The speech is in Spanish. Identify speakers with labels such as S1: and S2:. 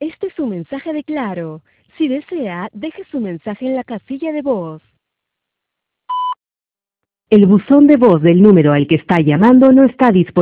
S1: Este es su mensaje de Claro. Si desea, deje su mensaje en la casilla de voz. El buzón de voz del número al que está llamando no está disponible.